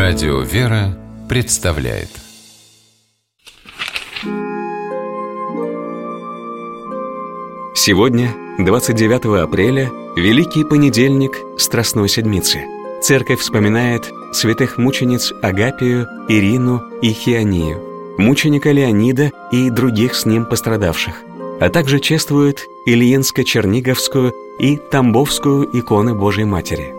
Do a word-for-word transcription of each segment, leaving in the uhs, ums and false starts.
Радио «Вера» представляет. Сегодня, двадцать девятого апреля, Великий понедельник Страстной Седмицы. Церковь вспоминает святых мучениц Агапию, Ирину и Хионию, мученика Леонида и других с ним пострадавших, а также чествует Ильинско-Черниговскую и Тамбовскую иконы Божией Матери.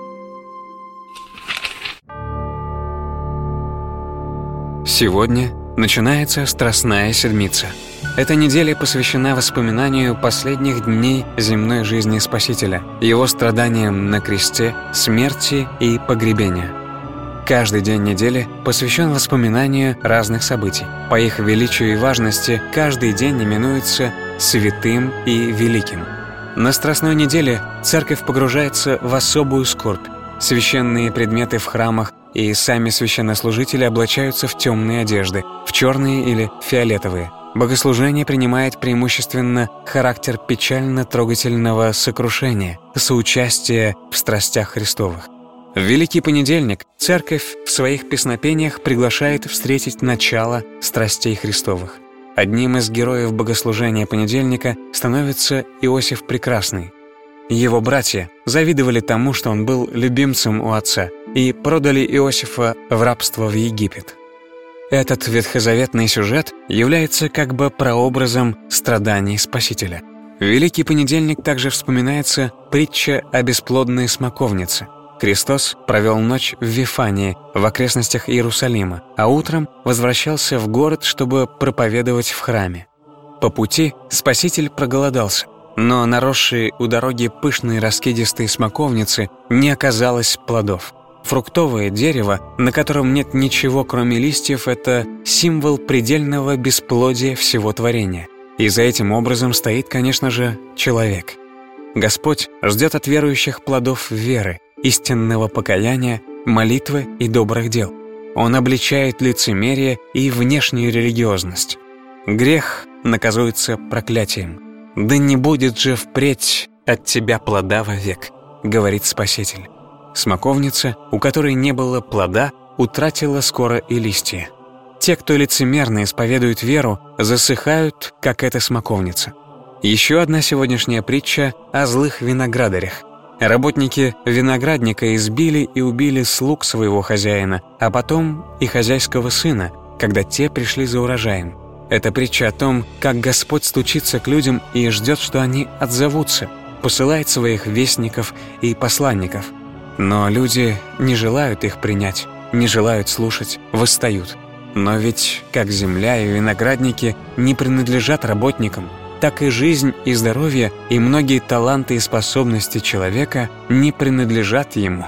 Сегодня начинается Страстная Седмица. Эта неделя посвящена воспоминанию последних дней земной жизни Спасителя, его страданиям на кресте, смерти и погребения. Каждый день недели посвящен воспоминанию разных событий. По их величию и важности каждый день именуется святым и великим. На Страстной неделе Церковь погружается в особую скорбь. Священные предметы в храмах и сами священнослужители облачаются в темные одежды, в черные или фиолетовые. Богослужение принимает преимущественно характер печально-трогательного сокрушения, соучастия в страстях Христовых. В Великий понедельник Церковь в своих песнопениях приглашает встретить начало страстей Христовых. Одним из героев богослужения понедельника становится Иосиф Прекрасный. Его братья завидовали тому, что он был любимцем у отца, и продали Иосифа в рабство в Египет. Этот ветхозаветный сюжет является как бы прообразом страданий Спасителя. В Великий понедельник также вспоминается притча о бесплодной смоковнице. Христос провел ночь в Вифании, в окрестностях Иерусалима, а утром возвращался в город, чтобы проповедовать в храме. По пути Спаситель проголодался, но на росшей у дороги пышной раскидистой смоковницы не оказалось плодов. Фруктовое дерево, на котором нет ничего, кроме листьев, это символ предельного бесплодия всего творения. И за этим образом стоит, конечно же, человек. Господь ждет от верующих плодов веры, истинного покаяния, молитвы и добрых дел. Он обличает лицемерие и внешнюю религиозность. Грех наказуется проклятием. «Да не будет же впредь от тебя плода вовек», — говорит Спаситель. Смоковница, у которой не было плода, утратила скоро и листья. Те, кто лицемерно исповедует веру, засыхают, как эта смоковница. Еще одна сегодняшняя притча о злых виноградарях. Работники виноградника избили и убили слуг своего хозяина, а потом и хозяйского сына, когда те пришли за урожаем. Это притча о том, как Господь стучится к людям и ждет, что они отзовутся, посылает своих вестников и посланников. Но люди не желают их принять, не желают слушать, восстают. Но ведь как земля и виноградники не принадлежат работникам, так и жизнь и здоровье и многие таланты и способности человека не принадлежат ему.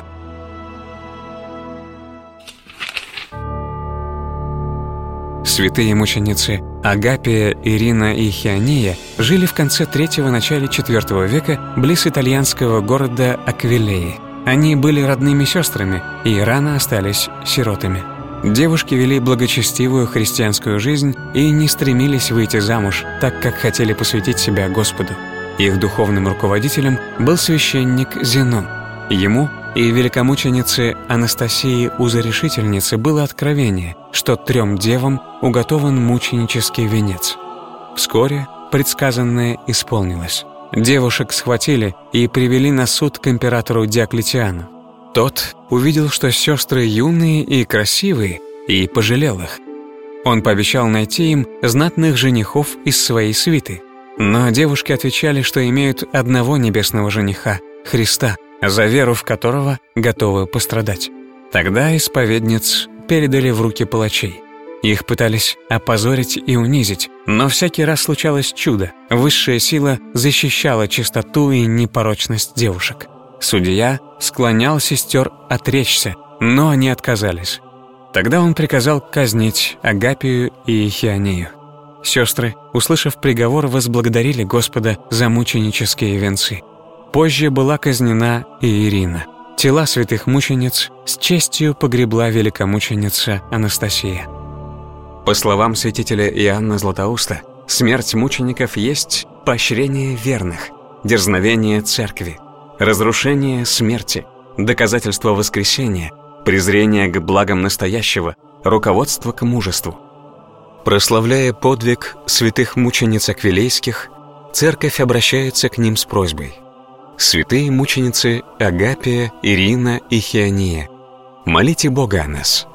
Святые мученицы Агапия, Ирина и Хиония жили в конце третьего – начале четвертого века близ итальянского города Аквилеи. Они были родными сестрами и рано остались сиротами. Девушки вели благочестивую христианскую жизнь и не стремились выйти замуж, так как хотели посвятить себя Господу. Их духовным руководителем был священник Зенон. Ему и великомученице Анастасии Узорешительнице было откровение, что трем девам уготован мученический венец. Вскоре предсказанное исполнилось. Девушек схватили и привели на суд к императору Диоклетиану. Тот увидел, что сестры юные и красивые, и пожалел их. Он пообещал найти им знатных женихов из своей свиты. Но девушки отвечали, что имеют одного небесного жениха – Христа, за веру в которого готовы пострадать. Тогда исповедниц передали в руки палачей. Их пытались опозорить и унизить, но всякий раз случалось чудо. Высшая сила защищала чистоту и непорочность девушек. Судья склонял сестер отречься, но они отказались. Тогда он приказал казнить Агапию и Хионию. Сестры, услышав приговор, возблагодарили Господа за мученические венцы. Позже была казнена и Ирина. Тела святых мучениц с честью погребла великомученица Анастасия. По словам святителя Иоанна Златоуста, смерть мучеников есть поощрение верных, дерзновение церкви, разрушение смерти, доказательство воскресения, презрение к благам настоящего, руководство к мужеству. Прославляя подвиг святых мучениц аквилейских, Церковь обращается к ним с просьбой: «Святые мученицы Агапия, Ирина и Хиония, молите Бога о нас».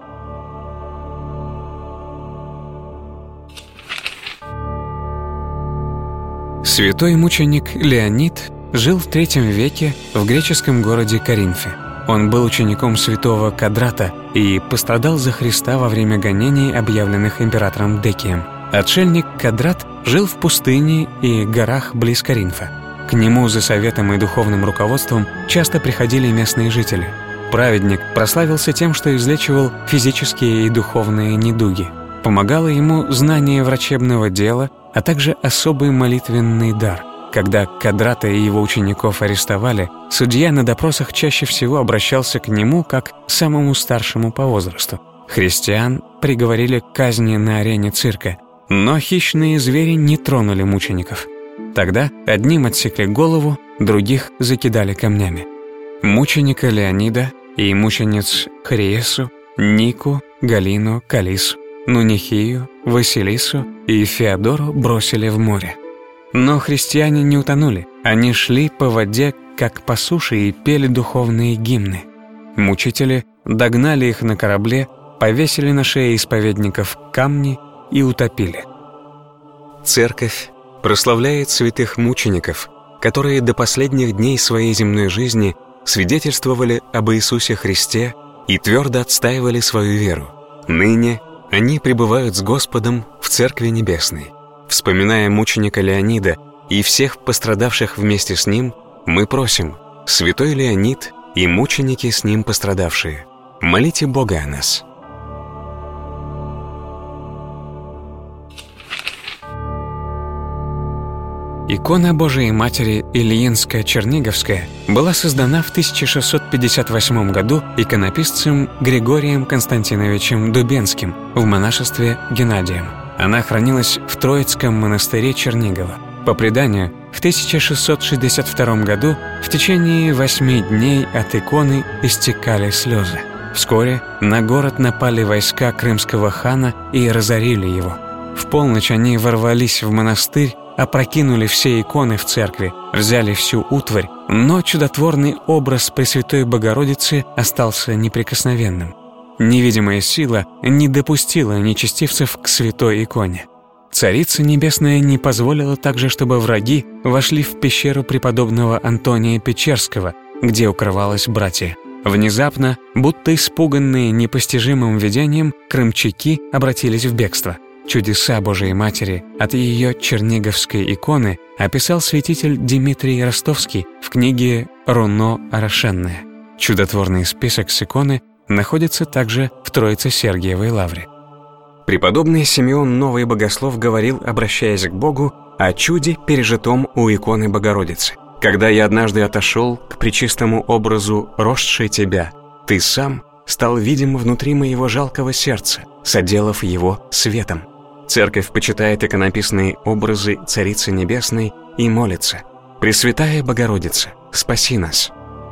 Святой мученик Леонид жил в третьем веке в греческом городе Коринфе. Он был учеником святого Кадрата и пострадал за Христа во время гонений, объявленных императором Декием. Отшельник Кадрат жил в пустыне и горах близ Коринфа. К нему за советом и духовным руководством часто приходили местные жители. Праведник прославился тем, что излечивал физические и духовные недуги. Помогало ему знание врачебного дела, а также особый молитвенный дар. Когда Кадрата и его учеников арестовали, судья на допросах чаще всего обращался к нему как к самому старшему по возрасту. Христиан приговорили к казни на арене цирка, но хищные звери не тронули мучеников. Тогда одним отсекли голову, других закидали камнями. Мученика Леонида и мучениц Хриесу, Нику, Галину, Калису, Нунихию, Василису и Феодору бросили в море. Но христиане не утонули. Они шли по воде, как по суше, и пели духовные гимны. Мучители догнали их на корабле, повесили на шеи исповедников камни и утопили. Церковь прославляет святых мучеников, которые до последних дней своей земной жизни свидетельствовали об Иисусе Христе и твердо отстаивали свою веру. Ныне они пребывают с Господом в Церкви Небесной. Вспоминая мученика Леонида и всех пострадавших вместе с ним, мы просим: Святой Леонид и мученики с ним пострадавшие, молите Бога о нас. Икона Божией Матери Ильинско-Черниговская была создана в тысяча шестьсот пятьдесят восьмом году иконописцем Григорием Константиновичем Дубенским в монашестве Геннадием. Она хранилась в Троицком монастыре Чернигова. По преданию, в тысяча шестьсот шестьдесят втором году в течение восьми дней от иконы истекали слезы. Вскоре на город напали войска крымского хана и разорили его. В полночь они ворвались в монастырь, опрокинули все иконы в церкви, взяли всю утварь, но чудотворный образ Пресвятой Богородицы остался неприкосновенным. Невидимая сила не допустила нечестивцев к святой иконе. Царица Небесная не позволила также, чтобы враги вошли в пещеру преподобного Антония Печерского, где укрывалось братья. Внезапно, будто испуганные непостижимым видением, крымчаки обратились в бегство. Чудеса Божией Матери от ее черниговской иконы описал святитель Дмитрий Ростовский в книге «Руно Орошенное». Чудотворный список с иконы находится также в Троице-Сергиевой лавре. Преподобный Симеон Новый Богослов говорил, обращаясь к Богу, о чуде, пережитом у иконы Богородицы. «Когда я однажды отошел к пречистому образу росшей тебя, ты сам стал видим внутри моего жалкого сердца, соделав его светом». Церковь почитает иконописные образы Царицы Небесной и молится: «Пресвятая Богородица, спаси нас».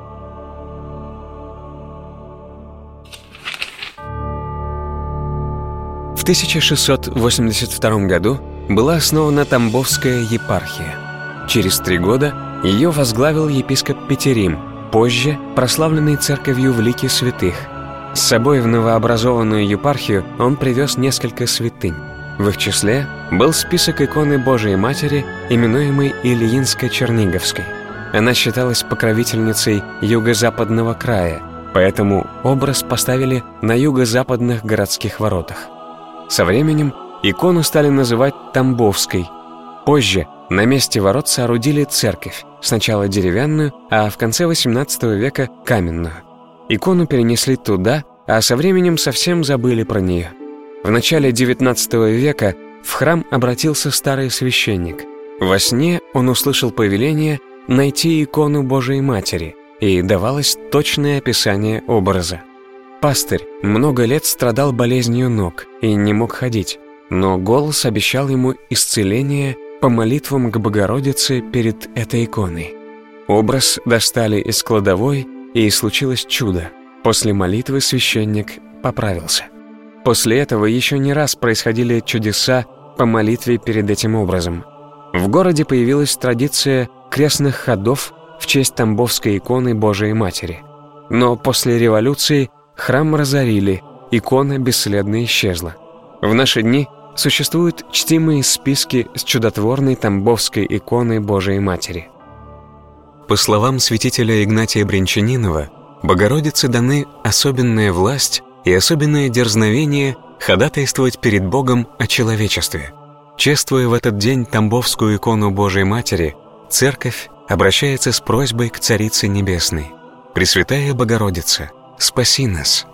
В тысяча шестьсот восемьдесят втором году была основана Тамбовская епархия. Через три года ее возглавил епископ Петерим, позже прославленный церковью в лике святых. С собой в новообразованную епархию он привез несколько святынь. В их числе был список иконы Божией Матери, именуемой Ильинско-Черниговской. Она считалась покровительницей юго-западного края, поэтому образ поставили на юго-западных городских воротах. Со временем икону стали называть Тамбовской. Позже на месте ворот соорудили церковь, сначала деревянную, а в конце восемнадцатого века каменную. Икону перенесли туда, а со временем совсем забыли про нее. В начале девятнадцатого века в храм обратился старый священник. Во сне он услышал повеление найти икону Божией Матери, и давалось точное описание образа. Пастырь много лет страдал болезнью ног и не мог ходить, но голос обещал ему исцеление по молитвам к Богородице перед этой иконой. Образ достали из кладовой, и случилось чудо. После молитвы священник поправился. После этого еще не раз происходили чудеса по молитве перед этим образом. В городе появилась традиция крестных ходов в честь Тамбовской иконы Божией Матери. Но после революции храм разорили, икона бесследно исчезла. В наши дни существуют чтимые списки с чудотворной Тамбовской иконой Божией Матери. По словам святителя Игнатия Брянчанинова, Богородице даны особенная власть и особенное дерзновение ходатайствовать перед Богом о человечестве. Чествуя в этот день Тамбовскую икону Божией Матери, Церковь обращается с просьбой к Царице Небесной: «Пресвятая Богородица, спаси нас».